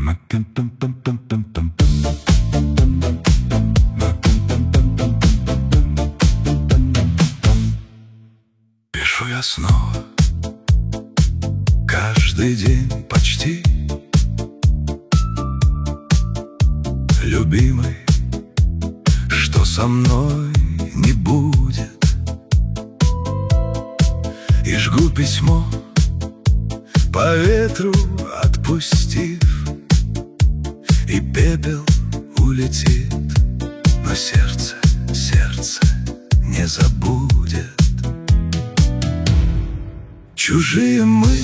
Пишу я снова, каждый день почти. Любимый, что со мной не будет. И жгу письмо, по ветру отпустив, и пепел улетит, но сердце не забудет. Чужие мы,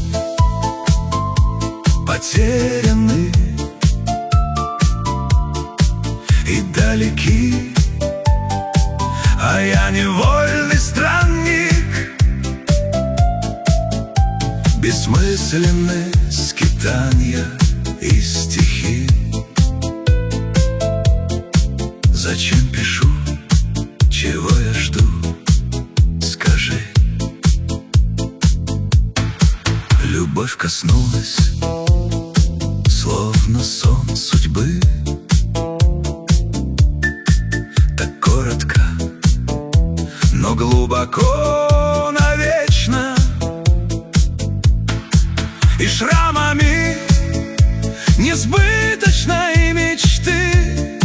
потеряны и далеки, а я невольный странник. Бессмысленны скитанья и стихи. Зачем пишу, чего я жду, скажи. Любовь коснулась, словно сон судьбы. Так коротко, но глубоко, навечно. И шрамами несбыточной мечты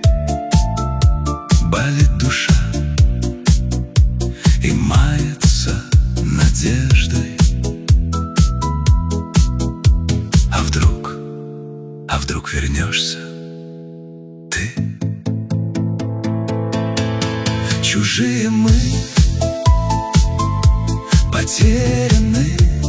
болит душа и мается надеждой. А вдруг вернешься ты? Чужие мы, потеряны